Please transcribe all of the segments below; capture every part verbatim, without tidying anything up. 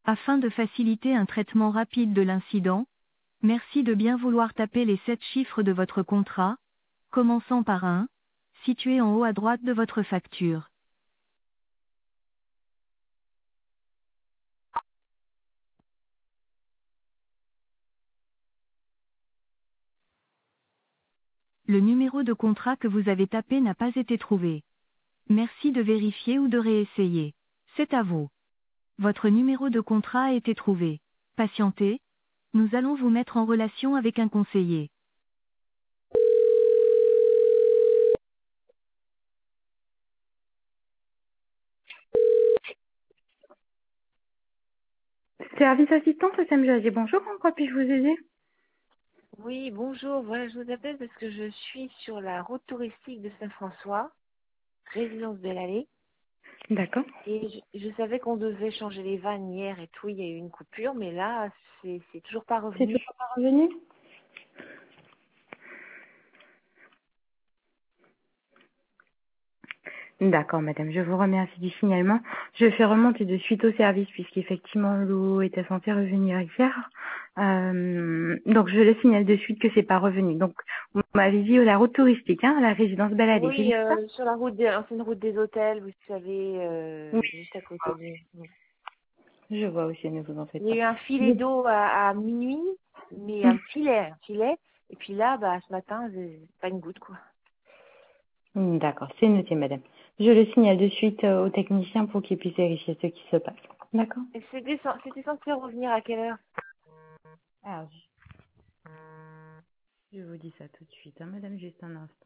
Afin de faciliter un traitement rapide de l'incident, merci de bien vouloir taper les sept chiffres de votre contrat, commençant par un, situé en haut à droite de votre facture. Le numéro de contrat que vous avez tapé n'a pas été trouvé. Merci de vérifier ou de réessayer. C'est à vous. Votre numéro de contrat a été trouvé. Patientez, nous allons vous mettre en relation avec un conseiller. Service assistance S M G, bonjour, en quoi puis-je vous aider? Oui, bonjour. Voilà, je vous appelle parce que je suis sur la route touristique de Saint-François, résidence de l'Allée. D'accord. Et je, je savais qu'on devait changer les vannes hier et tout, il y a eu une coupure, mais là, c'est c'est toujours pas C'est revenu. toujours pas revenu? D'accord, madame, je vous remercie du signalement. Je fais remonter de suite au service puisqu'effectivement l'eau était censée revenir hier. Euh, donc je le signale de suite que c'est pas revenu. Donc vous m'avez dit euh, la route touristique, hein, la résidence Baladée, c'est Oui, bien ça? euh, sur la route des, ancienne route des hôtels, vous savez, Oui, euh, juste à côté de... oui. je vois aussi, ne vous en faites Il y a pas. eu un filet Oui. d'eau à, à minuit, mais un filet, un filet. Et puis là, bah, ce matin, j'ai- pas une goutte, quoi. Hmm, d'accord, c'est noté, madame. Je le signale de suite euh, au technicien pour qu'il puisse vérifier ce qui se passe. D'accord? Et c'était cen- c'était censé revenir à quelle heure? Alors, je je vous dis ça tout de suite, hein, madame, juste un instant.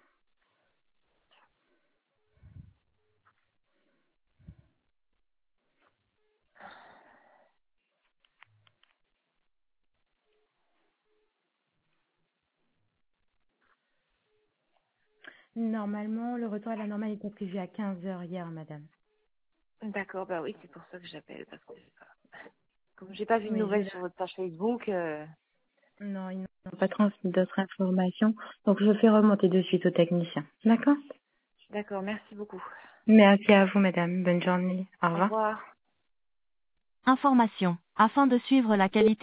Normalement, le retour à la normale était prévu à quinze heures hier, madame. D'accord, bah oui, c'est pour ça que j'appelle, parce que comme j'ai pas vu de Oui, je nouvelles l'ai. sur votre page Facebook, euh, Non, ils n'ont pas transmis d'autres informations, donc je fais remonter de suite au technicien. D'accord? d'accord, merci beaucoup. Merci à vous, madame. Bonne journée. Au Au revoir. revoir. Information. Afin de suivre la qualité